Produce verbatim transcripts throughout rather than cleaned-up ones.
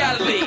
reality.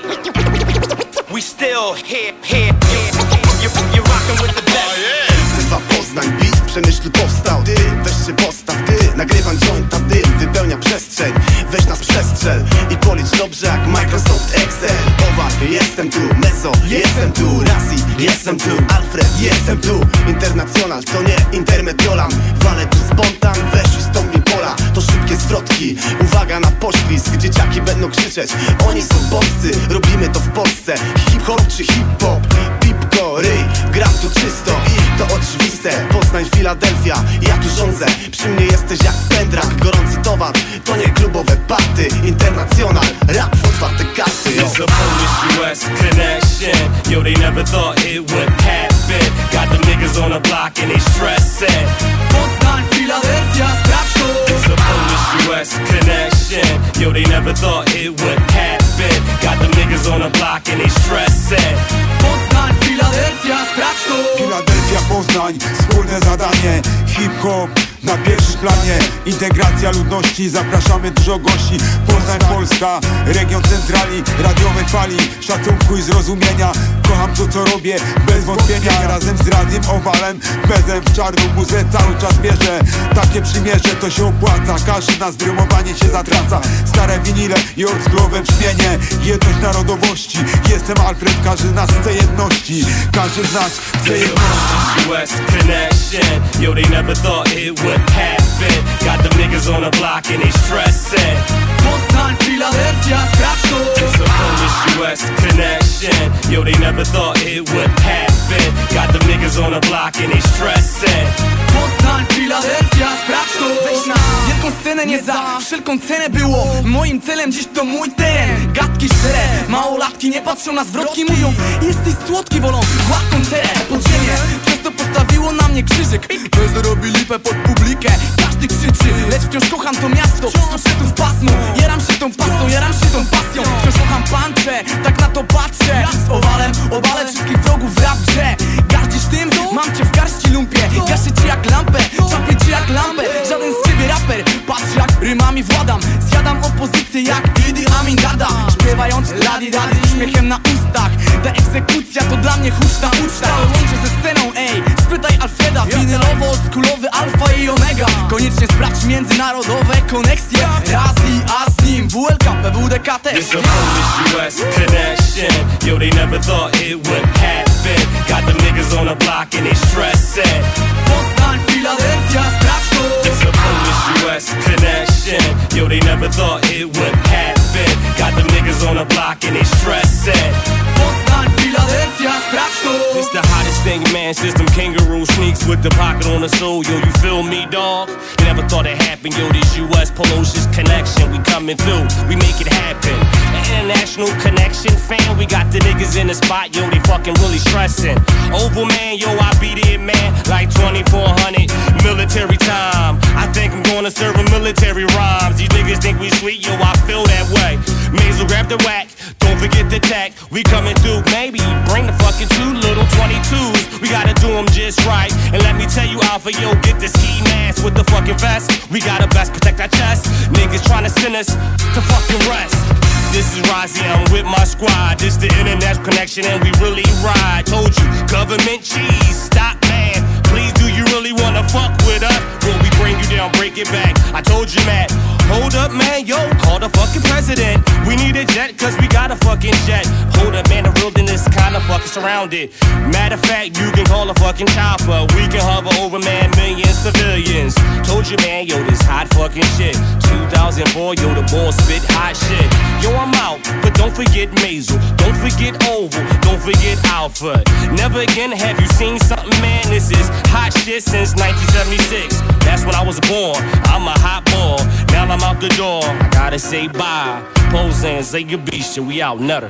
We still here, here, here. You're, you're rocking with the best. Oh, yeah. Wzywa Poznań, beat w Przemyślu powstał. Ty, weź się postaw, ty, nagrywam jointa, dym wypełnia przestrzeń. Weź nas przestrzel i policz dobrze jak Microsoft Excel. Owar, jestem tu, Meso, jestem tu, Rasi, jestem tu, Alfred, jestem tu. Internacjonal, to nie intermediolan. Walę tu spontan, weź i stąd mi pola. To szybkie zwrotki, uwaga na poślizg. Dzieciaki będą krzyczeć, oni są boscy. Robimy to w Polsce, hip-hop czy hip-hop. Pipko, ryj, gram tu czysto i to oczywiste. Poznań, Filadelfia, ja tu rządzę. Przy mnie jesteś jak pendrak, gorący towar. To nie klubowe party, internacjonal. Rap w otwarte karty. It's a Polish U S connection. Yo, they never thought it would happen. Got the niggas on the block and they stressing. Poznań, Filadelfia, sprawdź to. It's a Polish U S connection. Yo, they never thought it would happen. Got the niggas on the block and they stressing. Poznań, Filadelfia, sprawdź to. Filadelfia, Poznań, wspólne zadanie. Hip-hop na pierwszym planie, integracja ludności, zapraszamy dużo gości. Poznań, Polska, region centrali, radiowej fali, szacunku i zrozumienia. Kocham to co robię, bez wątpienia. Razem z Radiem Owalem, bezem w czarną muzę cały czas bierze. Takie przymierze to się opłaca, każdy na zdrymowanie się zatraca. Stare winile i oldschoolowe brzmienie, jedność narodowości. Jestem Alfred, każdy z nas chce jedności. Każdy z nas chce jedności. U S connection, yo, they never thought it would happen. Got the niggas on the block and they stressing. Poznań, Filadelfia, sprawdź to. It's a Polish U S connection. Yo, they never thought it would happen. Got the niggas on the block and they stressing. Poznań, Filadelfia, sprawdź to. Weź na wielką scenę, nie za wszelką cenę było. Moim celem dziś to mój teren. Gadki szczere, małolatki nie patrzą na zwrotki. Mówią, jesteś słodki, wolą gładką cerę. Podziemie, przez to postawiło na mnie krzyżyk. Bez robi lipę pod publikę, każdy krzyczy, lecz wciąż kocham to miasto. Sto w pasmo, jaram się tą pasją, jaram się tą pasją. Wciąż kocham pancze, tak na to patrzę. Z owalem, obalę wszystkich wrogów w rap grze. Gardzisz tym? Mam cię w garści lumpie. Gaszę ci jak lampę, czapię ci jak lampę. Żaden z ciebie raper, patrz jak rymami władam. Zjadam opozycję jak Idi Amin Dada. Śpiewając ladi-dady z uśmiechem na ustach. Ta egzekucja to dla mnie huczna uczta. Łączę ze sceną, ej, spytaj Alfreda. Winylowo, oldschoolowy alfa i omega. Koniecznie sprawdź międzynarodowe koneksje. Raz i a z nim W L K P, W D K T. It's a Polish U S connection. Yo, they never thought it would happen. Got the niggas on the block and they stressing. Poznań, Filadelfia, sprawdź to. It's a Polish U S connection. Yo, they never thought it would happen. Got the niggas on the block and they stressing. Poznań, Filadelfia, sprawdź to. It's the hottest thing, man, system kangaroo sneaks with the pocket on the sole. Yo, you feel me, dog? You never thought it happened, yo, this U S Polocious connection. We coming through, we make it happen. An international connection, fam, we got the niggas in the spot, yo, they fucking really stressing. Oval man, yo, I be there, man, like twenty-four hundred military time. I think I'm gonna serve a military rhymes. These niggas think we sweet, yo, I feel that way. May as well grab the whack, don't forget the tech. We coming through, maybe bring the fucking two little twenty-twos. We gotta do them just right. And let me tell you, Alpha, yo, get the ski mask with the fucking vest. We gotta best protect our chest. Niggas trying to send us to fucking rest. This is Rozzy, I'm with my squad. This the international connection and we really ride. Told you, government cheese, stop, man. Please, do you really wanna fuck with us? Will we bring you down, break it back? I told you, Matt. Hold up, man, yo, call the fucking president. We need a jet, cause we got a fucking jet. Hold up, man, the wilderness kinda fucking surrounded. Matter of fact, you can call a fucking chopper. We can hover over, man, millions civilians. Told you, man, yo, this hot fucking shit. two thousand four, yo, the ball spit hot shit. Yo, I'm out, but don't forget Maisel. Don't forget Oval, don't forget Alfred. Never again have you seen something, man. This is hot shit since nineteen seventy-six. That's when I was born. I'm a hot ball. Now I'm out the door. I gotta say bye. Pose and say your beast, we out nutter.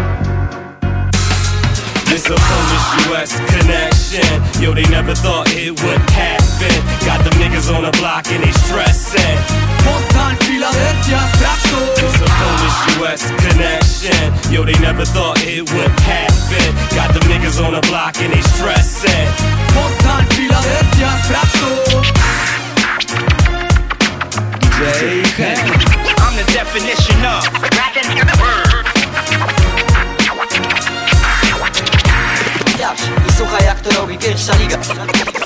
It's a Polish U S connection. Yo, they never thought it would happen. Got the niggas on the block and they stressing. Poznań, Filadelfia, sprawdź to. It's a Polish U S connection. Yo, they never thought it would happen. Got the niggas on the block and they stressing. Poznań, Filadelfia, sprawdź to. D J Henry. I'm the definition of rapping the word. Pierwsza liga.